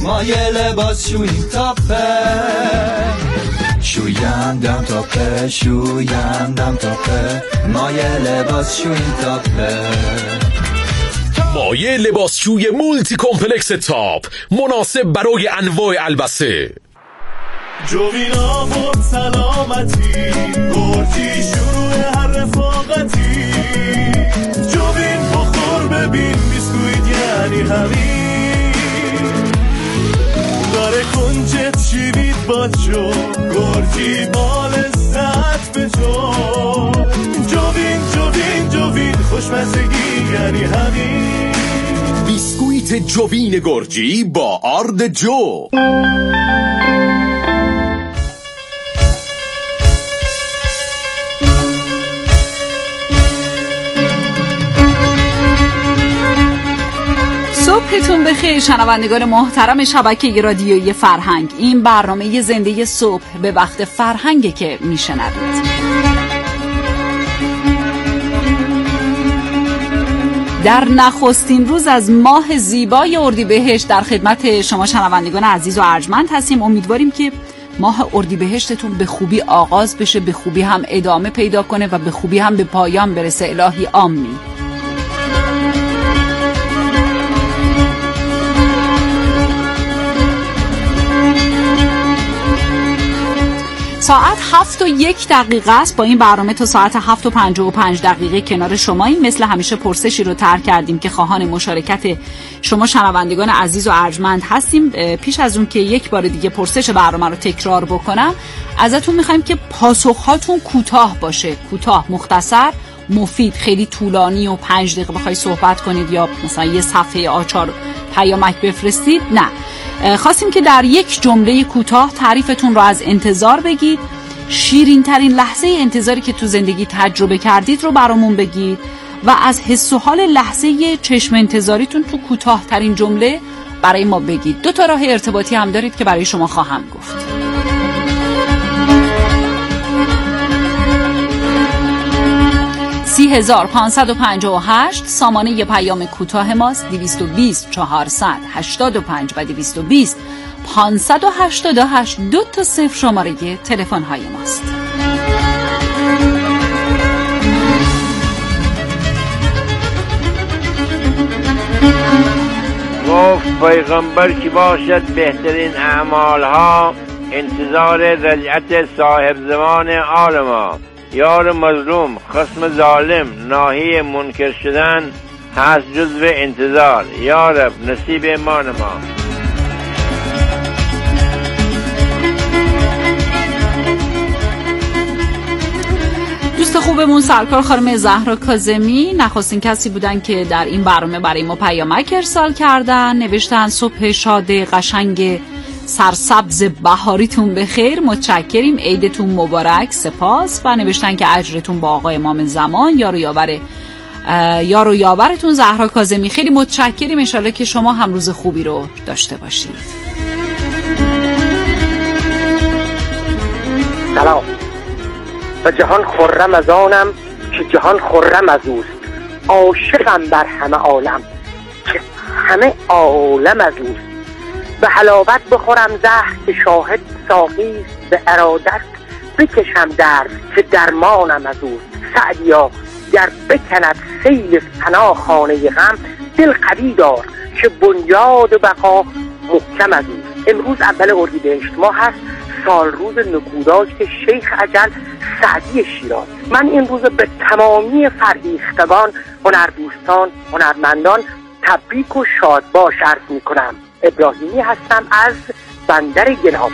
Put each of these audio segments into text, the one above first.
ما یه لباس شوییم تاپه، شویندم تاپه، شویندم تاپه، ما یه لباس شوییم تاپه. مایه لباسشوی مولتی کمپلکس تاپ، مناسب برای انواع البسه. جوین آورد سلامتی، گرجی شروع هر رفاقتی. جوین بخور ببین بیسکویت یعنی همین. داره کنجت شیوید با جو، گرجی با لذت به جو. جوین جوین جوین خوشمزگی یعنی همین. بیسکویت جوین گرجی با آرد جو. صبحتون بخیر شنوندگان محترم شبکه رادیویی فرهنگ. این برنامه زنده صبح به وقت فرهنگه که میشنوید. در نخستین روز از ماه زیبای اردیبهشت در خدمت شما شنوندگان عزیز و ارجمند هستیم. امیدواریم که ماه اردیبهشتتون به خوبی آغاز بشه، به خوبی هم ادامه پیدا کنه و به خوبی هم به پایان برسه. الهی آمین. ساعت 7:01 است. با این برنامه تا ساعت 7:55 کنار شماییم. مثل همیشه پرسشی رو طرح کردیم که خواهان مشارکت شما شنوندگان عزیز و ارجمند هستیم. پیش از اون که یک بار دیگه پرسش برنامه رو تکرار بکنم، ازتون میخوایم که پاسخهاتون کوتاه باشه، کوتاه، مختصر، مفید. خیلی طولانی و 5 دقیقه بخوای صحبت کنید یا مثلا یه صفحه آچار پیامک بفرستید، نه. خواستیم که در یک جمله کوتاه تعریفتون رو از انتظار بگید. شیرین ترین لحظه انتظاری که تو زندگی تجربه کردید رو برامون بگید و از حس و حال لحظه چشم انتظاریتون تو کوتاه ترین جمله برای ما بگید. 2 راه ارتباطی هم دارید که برای شما خواهم گفت. سی 1558 سامانه پیام کوتاه ماست. 220 485 و 220 588 2 0 شماره تلفن های ماست. گفت پیغمبر که باشد بهترین اعمالها انتظار رجعت صاحب زمان عالما. یار مظلوم، خصم ظالم، ناهی منکر شدن هست جزو انتظار. یا رب نصیب ما نما. دوست خوبمون سرکار خانم زهرا کاظمی نخستین کسی بودن که در این برنامه برای ما پیامک ارسال کردن. نوشتن صبح شاد قشنگ سرسبز بهاریتون بخیر، متشکریم، عیدتون مبارک، سپاس. و نوشتن که اجرتون با آقای امام زمان، یار و یاورتون زهرا کاظمی. خیلی متشکریم، انشالله که شما هم روز خوبی رو داشته باشید. سلام. و جهان خرم از آنم که جهان خرم از اوست. عاشقم بر همه عالم که همه عالم از اوست. به حلاوت بخورم زهر که شاهد ساقیست. به ارادت بکشم درد که درمانم از اوست. سعدیا گر بکند سیل فنا خانه غم، دل قوی دار که بنیاد بقا محکم از اوست. امروز اول اردیبهشت ماه هست، سال روز نکوداشت شیخ اجل سعدی شیراز. من این روز به تمامی فرهیختگان، هنردوستان، هنرمندان تبریک و شادباش عرض میکنم. ابراهیمی هستم از بندر گنابه.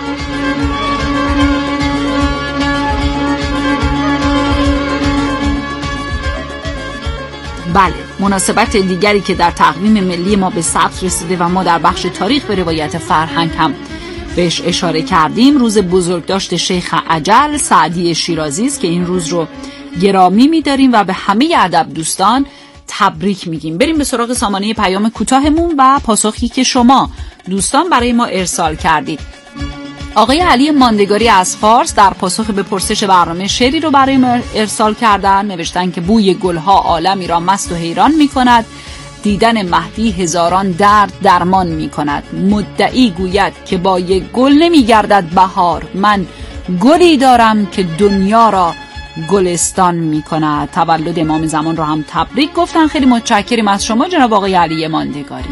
بله، مناسبت دیگری که در تقویم ملی ما به ثبت رسیده و ما در بخش تاریخ به روایت فرهنگ هم بهش اشاره کردیم، روز بزرگداشت شیخ اجل سعدی شیرازی است که این روز رو گرامی می‌داریم و به همه ادب دوستان تبریک میگیم. بریم به سراغ سامانه پیام کوتاهمون و پاسخی که شما دوستان برای ما ارسال کردید. آقای علی ماندگاری از فارس در پاسخ به پرسش برنامه شعری رو برای ما ارسال کردن. نوشتن که بوی گلها عالمی را مست و حیران می‌کند، دیدن مهدی هزاران درد درمان می کند. مدعی گوید که با یک گل نمی گردد بهار، من گلی دارم که دنیا را گلستان می کند. تولد امام زمان را هم تبریک گفتن. خیلی متشکریم از شما جناب آقای علی ماندگاری.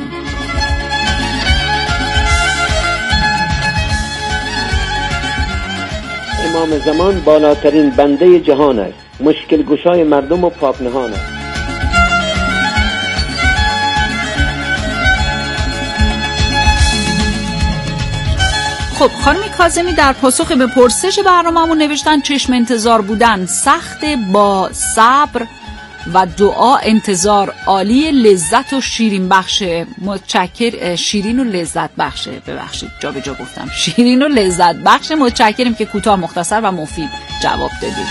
امام زمان بالاترین بنده جهان است، مشکل گشای مردم و پاک نهان است. خب خانم کاظمی در پاسخ به پرسش برنامه‌مون نوشتن چشم انتظار بودن سخت، با صبر و دعا انتظار عالی، لذت و شیرین بخشه. متشکر. شیرین و لذت بخشه، ببخشید جا به جا گفتم، شیرین و لذت بخشه. متشکریم که کوتاه مختصر و مفید جواب دادید.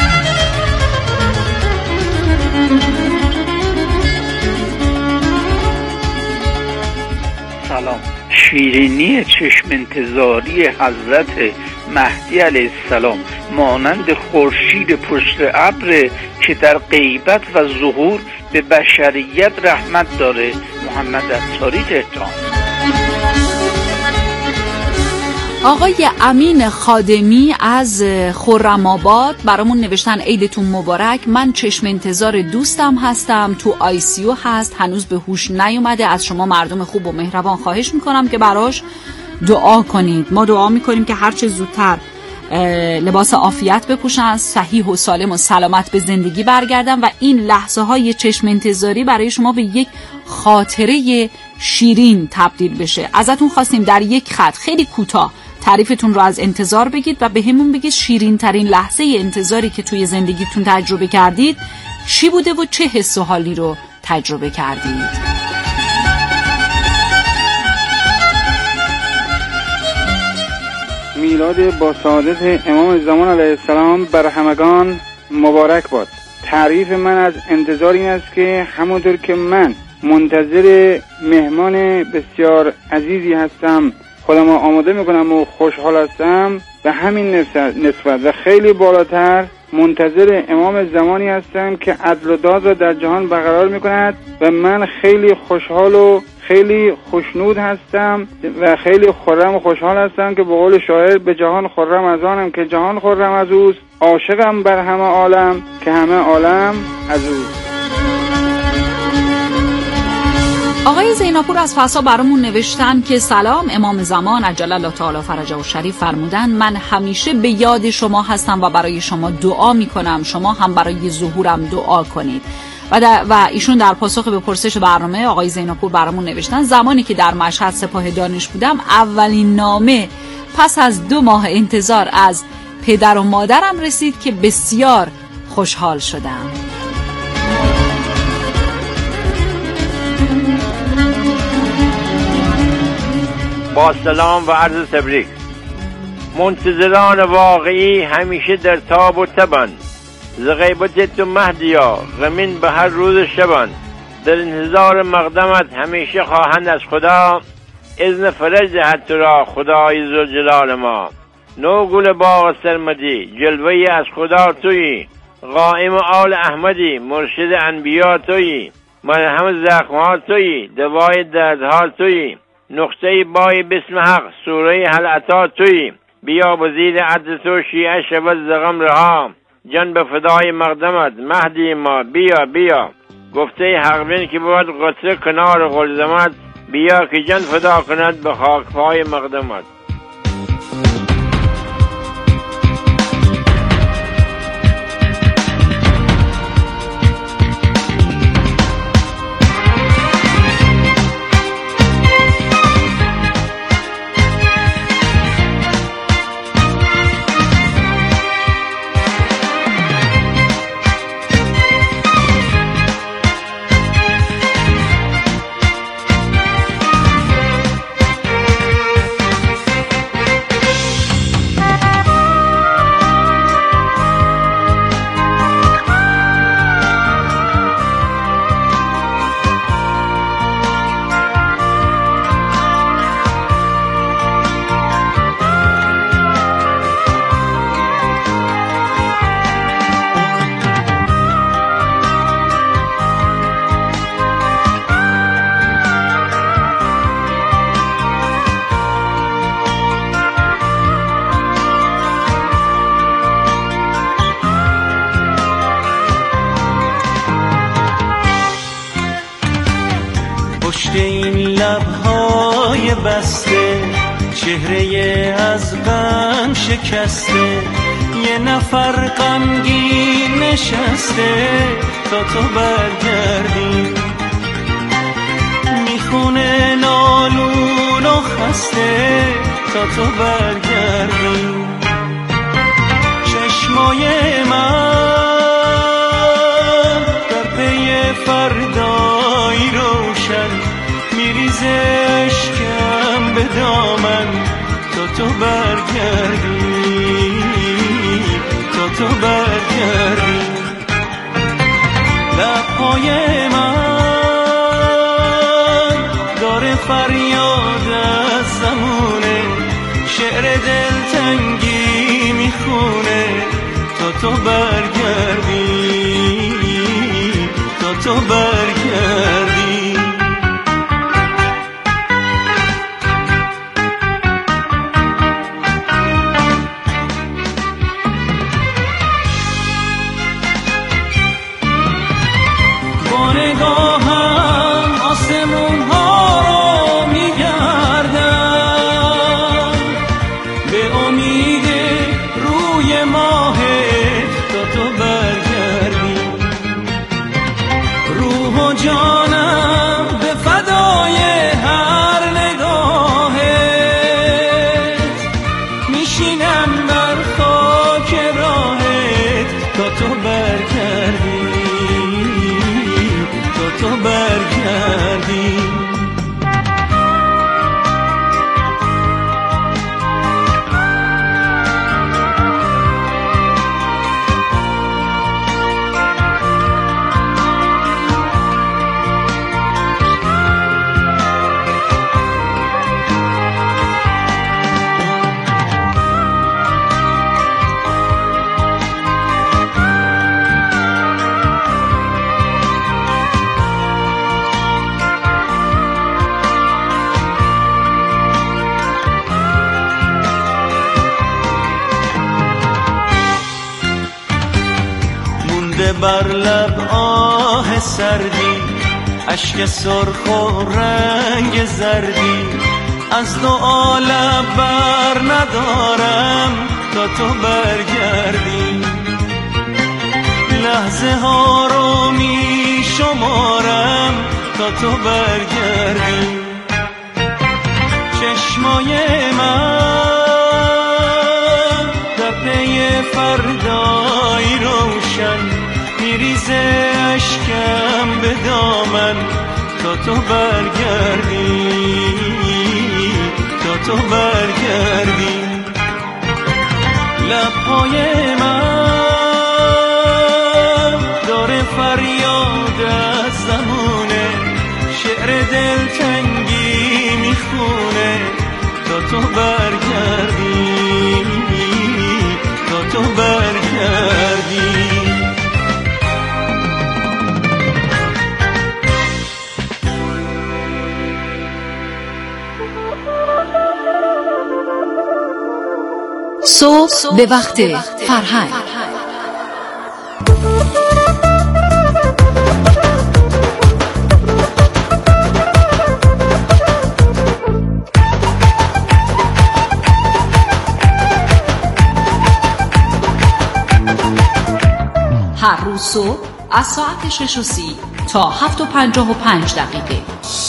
سلام. شیرینی چشم انتظاری حضرت مهدی علیه السلام مانند خورشید پشت ابر که در غیبت و ظهور به بشریت رحمت داره. محمد عطاری، تهران. آقای امین خادمی از خرم‌آباد برامون نوشتن عیدتون مبارک. من چشم انتظار دوستم هستم، تو ICU هست، هنوز به هوش نیومده. از شما مردم خوب و مهربان خواهش میکنم که براش دعا کنید. ما دعا میکنیم که هرچه زودتر لباس عافیت بپوشن، صحیح و سالم و سلامت به زندگی برگردن و این لحظه های چشم انتظاری برای شما به یک خاطره شیرین تبدیل بشه. ازتون خواستیم در یک خط خیلی کوتاه تعریفتون رو از انتظار بگید و به همون بگید شیرین ترین لحظه انتظاری که توی زندگیتون تجربه کردید چی بوده و چه حس و حالی رو تجربه کردید. میلاد با سعادت امام زمان علیه السلام بر همگان مبارک باد. تعریف من از انتظار این است که همونطور که من منتظر مهمان بسیار عزیزی هستم، خودم رو آماده میکنم و خوشحال هستم، به همین نسبت و خیلی بالاتر منتظر امام زمانی هستم که عدل و داد را در جهان برقرار میکند و من خیلی خوشحال و خیلی خوشنود هستم و خیلی خرم و خوشحال هستم که به قول شاعر به جهان خرم از آنم که جهان خرم از اوست، عاشقم بر همه عالم که همه عالم از اوست. آقای زیناپور از فسا برامون نوشتن که سلام، امام زمان عجل الله تعالی فرجه و شریف فرمودن من همیشه به یاد شما هستم و برای شما دعا میکنم، شما هم برای ظهورم دعا کنید. و ایشون در پاسخ به پرسش برنامه آقای زیناپور برامون نوشتن زمانی که در مشهد سپاه دانش بودم اولین نامه پس از 2 ماه انتظار از پدر و مادرم رسید که بسیار خوشحال شدم. با سلام و عرض تبریک. منتظران واقعی همیشه در تاب و تبند، ز غیبت تو مهدیا غمین به هر روز شبند. در انتظار مقدمت همیشه خواهند از خدا، اذن فرج دهد تو را خدای ذوالجلال ما. نو گل باغ سرمدی جلوه از خدا تویی، قائم آل احمدی مرشد انبیا تویی، مرهم زخمها تویی دوای دردها تویی، نقطه بای بسم حق سوره هل عطا تویی. بیا وزیر عدل تو شیعه شود زغم رها، جان به فدای مقدمت مهدی ما بیا بیا. گفته حق بین که بود قطره کنار غلزمت، بیا که جان فدا کند به خاک پای مقدمت. های بسته، چهره از غم شکسته، یه نفر غمگین نشسته تا تو برگردی. میخونه نالون و خسته تا تو برگردی. چشمای من در پی فردایی روشن، میریزه اشکم به دامن تا تو برگردی، تا تو برگردی. لبهای من داره فریاد از زمونه، شعر دلتنگی میخونه تا تو برگردی، تا تو برگردی. با نگاهم آسمون ها رو میگردم، به امید روی ماهت تا تو برگردی. روح و جانم به فدای هر نگاهت، میشینم بر خاک راهت تا تو برگردی، تا تو برگردی. بر لب آه سردی، اشک سرخ و رنگ زردی، از دو عالم بر ندارم تا تو برگردی. لحظه ها رو می شمارم تا تو برگردی. چشمای من در پی فردایی روشن، میریزه اشکم به دامن تا تو برگردی، تا تو برگردی. لبهای من داره فریاد از زمونه، شعر دلتنگی میخونه تا تو برگردی، تا تو برگردی. صبح به وقت فرهنگ. هر روز صبح از ساعت 6:30 تا 7:55.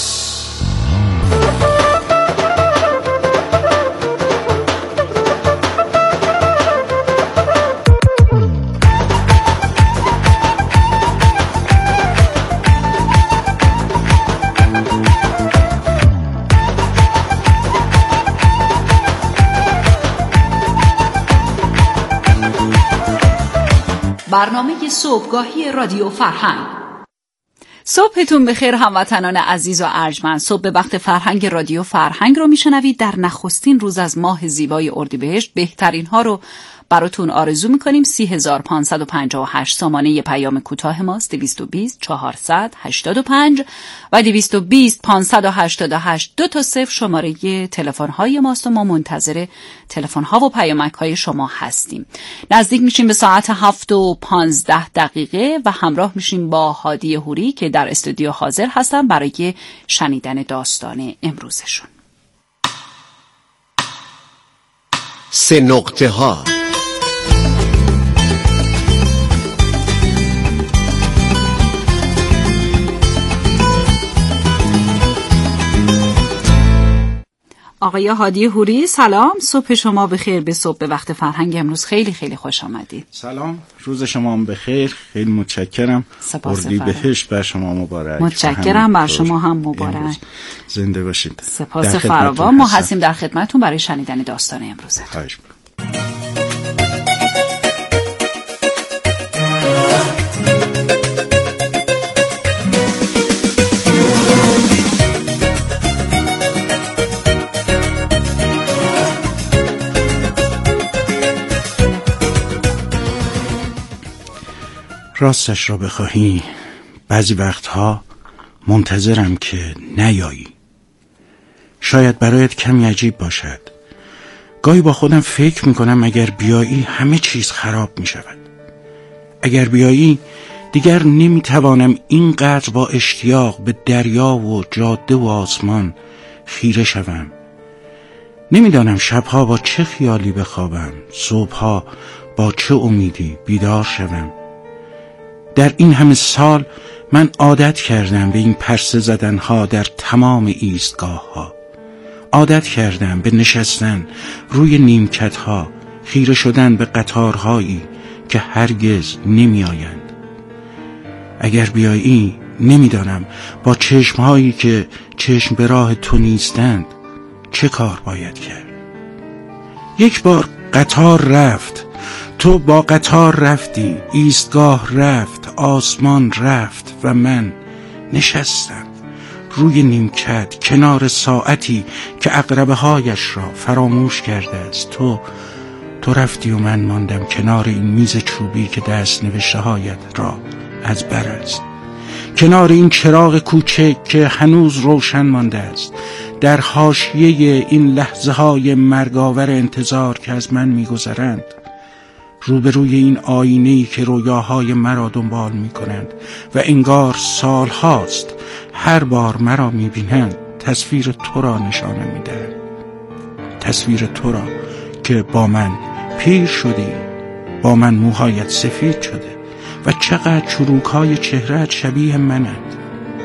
برنامه صبحگاهی رادیو فرهنگ. صبحتون بخیر هموطنان عزیز و ارجمند. صبح به وقت فرهنگ رادیو فرهنگ رو میشنوید. در نخستین روز از ماه زیبای اردیبهشت بهترین ها رو براتون آرزو میکنیم. 3558 سامانه پیام کوتاه ماست، 220 485 و 220 588 2 تا 0 شماره تلفن های ماست و ما منتظر تلفن ها و پیامک های شما هستیم. نزدیک میشیم به ساعت 7:15 و همراه میشیم با هادی هوری که در استودیو حاضر هستن برای شنیدن داستان امروزشون. سه نقطه ها. آقای هادی هوری سلام، صبح شما بخیر. به صبح به وقت فرهنگ امروز خیلی خیلی خوش آمدید. سلام، روز شما هم بخیر. خیلی متشکرم. اردیبهشت بر شما مبارک. متشکرم، بر شما هم مبارک. زنده باشید. سپاس فراوان. ما هستیم در خدمتتون برای شنیدن داستان امروزتون. خواهش می‌کنم. راستش را بخواهی بعضی وقتها منتظرم که نیایی. شاید برایت کمی عجیب باشد. گاهی با خودم فکر میکنم اگر بیایی همه چیز خراب میشود. اگر بیایی دیگر نمیتوانم اینقدر با اشتیاق به دریا و جاده و آسمان خیره شوم. نمیدانم شبها با چه خیالی بخوابم، صبحها با چه امیدی بیدار شوم. در این همه سال من عادت کردم به این پرسه زدنها در تمام ایستگاه ها. عادت کردم به نشستن روی نیمکت ها، خیره شدن به قطارهایی که هرگز نمی آیند. اگر بیایی نمیدانم با چشمهایی که چشم به راه تو نیستند چه کار باید کرد. یک بار قطار رفت، تو با قطار رفتی، ایستگاه رفت، آسمان رفت و من نشستم روی نیمکت کنار ساعتی که عقربه هایش را فراموش کرده است. تو رفتی و من ماندم کنار این میز چوبی که دست نوشته هایت را از بر است، کنار این چراغ کوچک که هنوز روشن مانده است، در حاشیه این لحظه های مرگاور انتظار که از من میگذرند، روبروی این آینه‌ای که رویاهای مرا دنبال می‌کنند و انگار سال هاست هر بار مرا می‌بینند تصویر تو را نشانم می‌دهند. تصویر تو را که با من پیر شدی، با من موهایت سفید شده و چقدر چروک‌های چهره‌ات شبیه منند.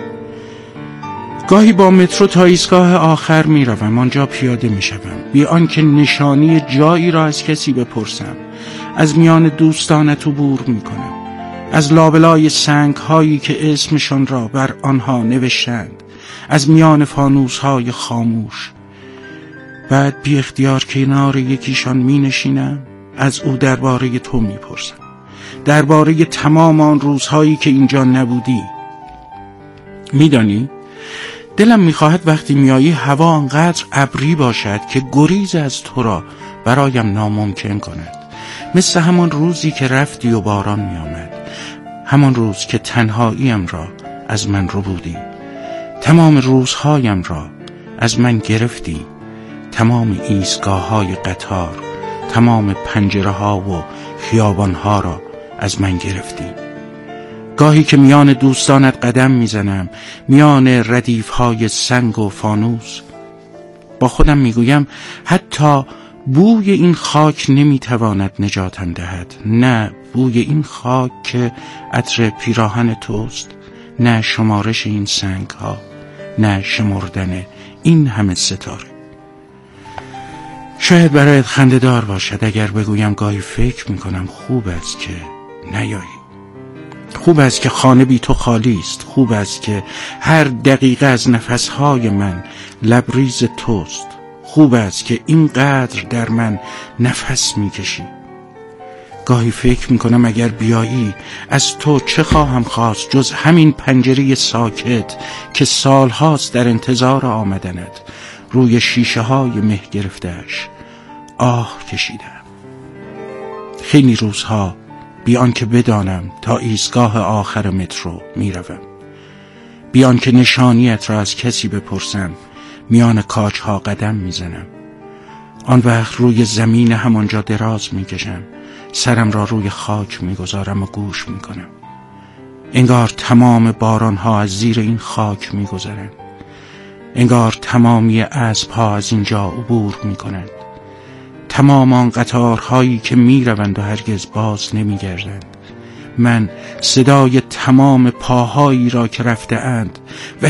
گاهی با مترو تا ایستگاه آخر می‌روم، آنجا پیاده می‌شوم بی آنکه نشانی جایی را از کسی بپرسم. از میان دوستانت عبور میکنم، از لابلای سنگ هایی که اسمشان را بر آنها نوشتند، از میان فانوس های خاموش. بعد بی اختیار کنار یکیشان می نشینم، از او درباره تو می پرسم، درباره تمام آن روزهایی که اینجا نبودی. میدانی؟ دلم میخواهد وقتی میایی هوا انقدر ابری باشد که گریز از تو را برایم ناممکن کند. مثل همان روزی که رفتی و باران می آمد، همان روز که تنهاییم را از من رو بودی، تمام روزهایم را از من گرفتی، تمام ایستگاه های قطار، تمام پنجره ها و خیابان ها را از من گرفتی. گاهی که میان دوستانت قدم میزنم، میان ردیف های سنگ و فانوس، با خودم میگویم حتی بوی این خاک نمیتواند نجاتم دهد. نه بوی این خاک که عطر پیراهن توست، نه شمارش این سنگ ها، نه شمردن این همه ستاره. شاید برایت خنده‌دار باشد اگر بگویم گاهی فکر میکنم خوب است که نیایی. خوب است که خانه بی تو خالی است. خوب است که هر دقیقه از نفسهای من لبریز توست. خوب است که اینقدر در من نفس میکشی. گاهی فکر میکنم اگر بیایی از تو چه خواهم خواست جز همین پنجره ساکت که سالهاست در انتظار آمدنت روی شیشه های مه گرفته‌اش آه کشیدم. خیلی روزها بی آنکه بدانم تا ایستگاه آخر مترو میروم، بی آنکه نشانیت را از کسی بپرسم میان کاج ها قدم میزنم. آن وقت روی زمین همانجا دراز میکشم، سرم را روی خاک میگذارم و گوش میکنم. انگار تمام باران ها از زیر این خاک میگذرند، انگار تمامی اسب ها از اینجا عبور میکنند، تمام آن قطارهایی که می روند و هرگز باز نمی گردند. من صدای تمام پاهایی را که رفته اند و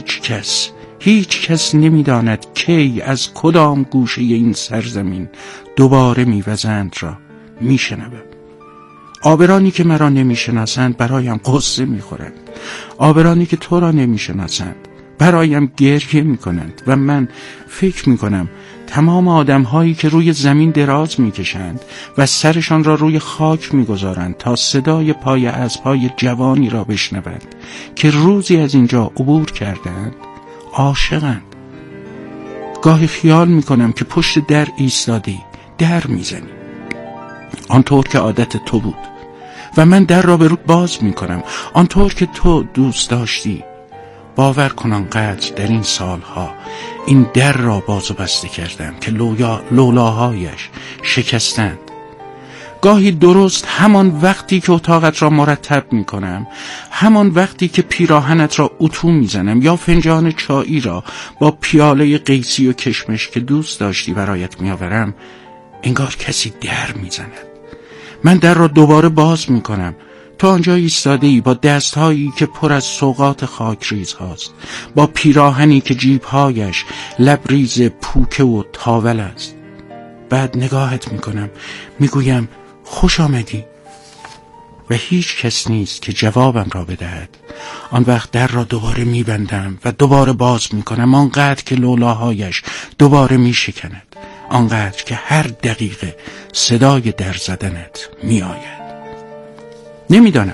هیچ کس نمی داند کی از کدام گوشه این سرزمین دوباره می وزند را می شنوم. عابرانی که مرا نمی شناسند برایم قصه می خورند. عابرانی که تو را نمی شناسند برایم گریه می کنند و من فکر می کنم تمام آدم هایی که روی زمین دراز می کشند و سرشان را روی خاک می گذارند تا صدای پای اسب‌های جوانی را بشنوند که روزی از اینجا عبور کردند عاشقند. گاهی خیال می کنم که پشت در ایستادی، در می زنی آنطور که عادت تو بود و من در را به رود باز می کنم آنطور که تو دوست داشتی. باور کن آنقدر در این سالها این در را باز و بسته کردم که لولاهایش شکستند. گاهی درست همان وقتی که اتاقت را مرتب می کنم، همان وقتی که پیراهنت را اتو می زنم یا فنجان چایی را با پیاله قیسی و کشمش که دوست داشتی برایت می آورم، انگار کسی در می زند. من در را دوباره باز می کنم. تو آنجا ایستاده‌ای با دستهایی که پر از سوغات خاکریز هاست، با پیراهنی که جیبهایش لبریز پوکه و تاول است. بعد نگاهت میکنم، میگویم خوش آمدی و هیچ کس نیست که جوابم را بدهد. آن وقت در را دوباره میبندم و دوباره باز میکنم، آنقدر که لولاهایش دوباره میشکند، آنقدر که هر دقیقه صدای در زدنت میآید. نمیدانم،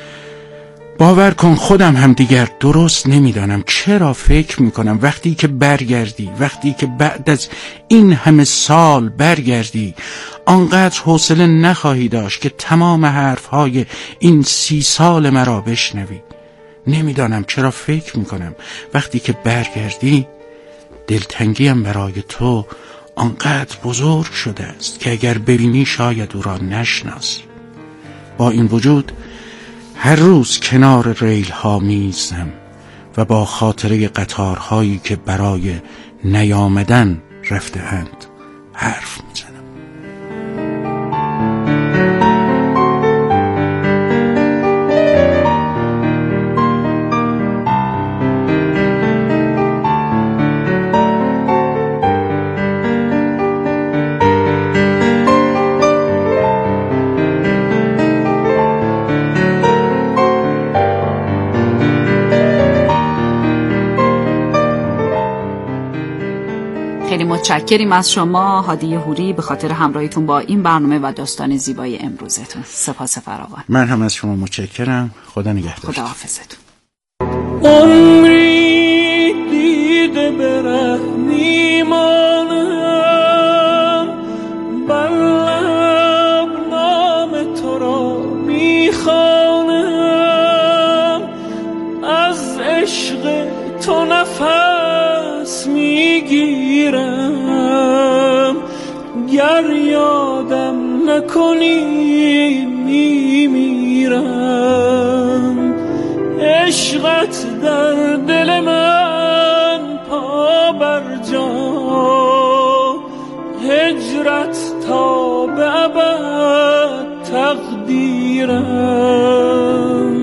باور کن خودم هم دیگر درست نمیدانم چرا فکر میکنم وقتی که برگردی، وقتی که بعد از این همه سال برگردی، آنقدر حوصله نخواهی داشت که تمام حرفهای این 30 سال مرا بشنوی. نمیدانم چرا فکر میکنم وقتی که برگردی دلتنگیم برای تو آنقدر بزرگ شده است که اگر ببینی شاید او را نشناسی. با این وجود هر روز کنار ریل ها می‌ایستم و با خاطره قطارهایی که برای نیامدن رفته اند حرف می‌زنم. خیلی متشکریم از شما هادی حوری به خاطر همراهیتون با این برنامه و داستان زیبای امروزتون. سپاس فراوان. من هم از شما متشکرم. خدا نگهدار. خدا حافظتون. عمری دیده بره میمانم، بر لب نام تو را میخوانم، از عشق تو نفس میگیرم، گر یادم نکنی میمیرم. عشقت در دل من پا بر جا، هجرت تا به ابد تقدیرم.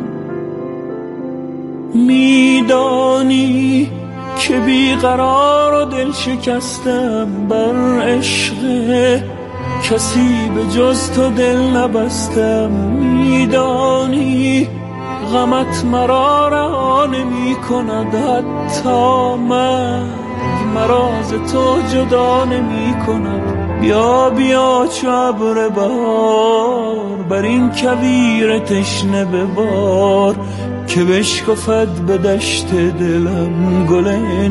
میدانی که بیقرار و دل شکستم، بر عشق کسی به جز تو دل نبستم. میدانی غمت مرا رها نمی کند، حتی مرگ مرا ز تو جدا نمی کند. بیا بیا چو ابر بهار، بر این کویر تشنه ببار، که بشکفد به دشت دلم گل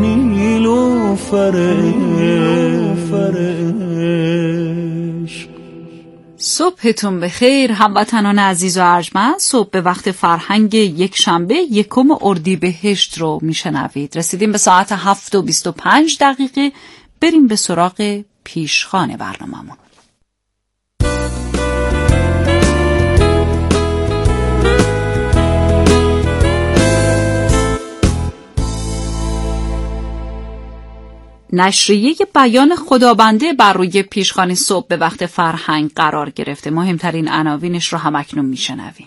نیلوفرش. صبحتون بخیر هموطنان عزیز و ارجمند. صبح به وقت فرهنگ یک شنبه 1 اردیبهشت رو میشنوید. رسیدیم به ساعت 7:25. بریم به سراغ پیشخوان برنامه‌مون. نشریه بیان خدابنده بر روی پیشخوانی صبح به وقت فرهنگ قرار گرفته. مهمترین عناوینش رو هم اکنون میشنویم.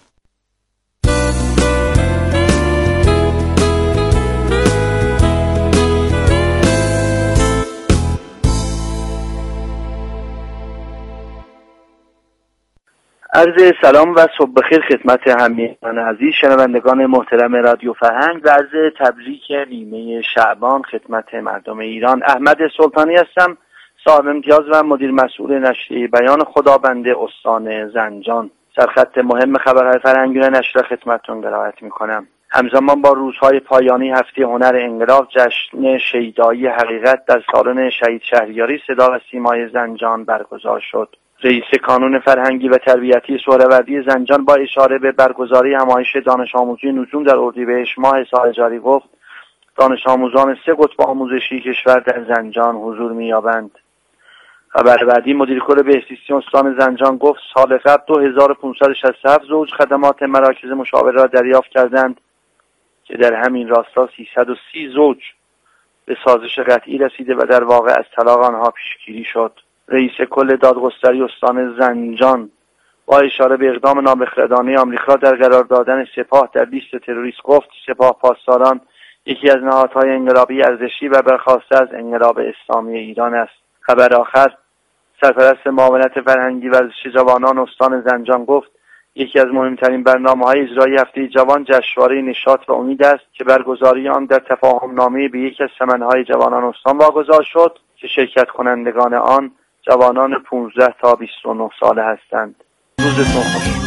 عرض سلام و صبح بخیر خدمت همگان عزیز شنوندگان محترم رادیو فرهنگ و عرض تبریک نیمه شعبان خدمت مردم ایران. احمد سلطانی هستم، صاحب امتیاز و مدیر مسئول نشریه بیان خدابنده استان زنجان. سرخط مهم خبرهای فرهنگی نشر خدمتتون قرائت می‌کنم. همزمان با روزهای پایانی هفته هنر انقلاب جشن شیدایی حقیقت در سالن شهید شهریاری صدا و سیمای زنجان برگزار شد. رئیس کانون فرهنگی و تربیتی سهروردی زنجان با اشاره به برگزاری همایش دانش آموزی نجوم در اردیبهشت ماه سال جاری گفت دانش آموزان 3 قطب آموزشی کشور در زنجان حضور می‌یابند. خبر بعدی مدیر کل بهزیستی استان زنجان گفت سال قبل 2567 زوج خدمات مراکز مشاوره را دریافت کردند که در همین راستا 330 زوج به سازش قطعی رسیده و در واقع از طلاق آنها پیشگیری شد. رئیس کل دادگستری استان زنجان با اشاره به اقدام نابخردانه آمریکا در قرار دادن سپاه در لیست تروریست گفت سپاه پاسداران یکی از نهادهای انقلابی ارزشی و برخواسته از انقلاب اسلامی ایران است. خبر آخر سرپرست معاونت فرهنگی ورزش جوانان استان زنجان گفت یکی از مهمترین برنامه‌های اجرایی هفته جوان جشنواره نشاط و امید است که برگزاری آن در تفاهم‌نامه به یکی از سمن‌های جوانان استان واگذار شد که شرکت کنندگان آن جوانان 15 تا 29 ساله هستند. روزتون خوش.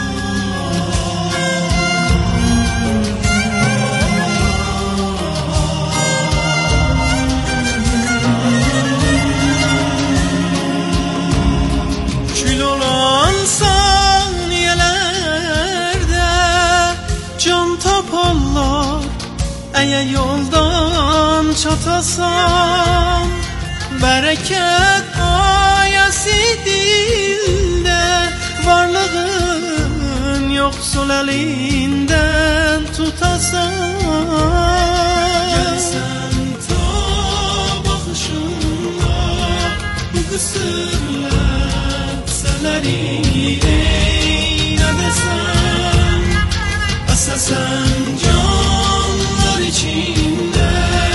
Çilolan saniyelerde can taparlar eğer yoldan çatasan bereket ayası dilde varlığın yoksul elinden tutasan gelsen ta bakışınla bu kısırlar seleri eynedesen esasen canlar içinde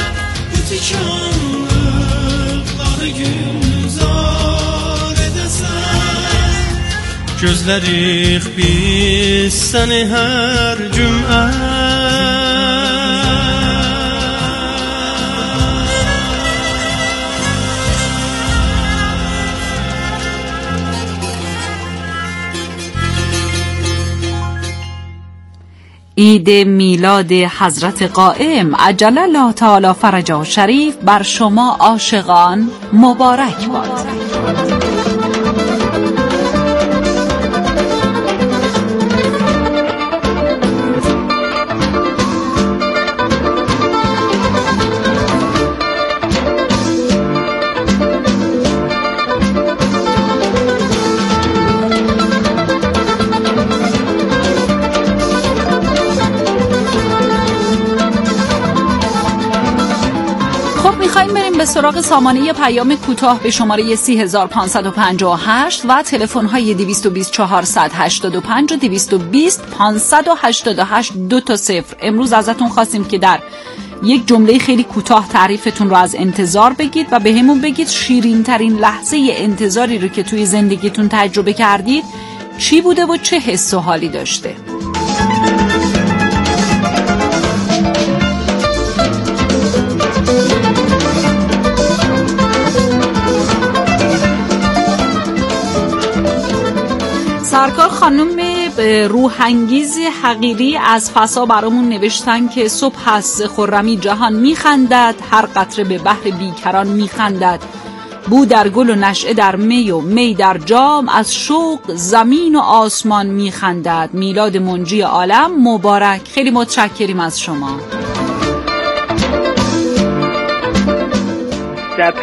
ütikanlıkları gülzar edesen gözlerik biz seni her cümle عید میلاد حضرت قائم عجل الله تعالی فرجه شریف بر شما عاشقان مبارک باد. به سراغ سامانه پیام کوتاه به شماره 30558 و تلفن‌های 220 485 و 220 588 2 تا 0. امروز ازتون خواستیم که در یک جمله خیلی کوتاه تعریفتون رو از انتظار بگید و به همون بگید شیرین ترین لحظه انتظاری رو که توی زندگیتون تجربه کردید چی بوده و چه حس و حالی داشته. سرکار خانم روحانگیز حقیری از فسا برامون نوشتن که صبح از خرمی جهان میخندد، هر قطره به بحر بیکران میخندد، بو در گل و نشعه در می و می در جام، از شوق زمین و آسمان میخندد. میلاد منجی عالم مبارک. خیلی متشکریم از شما.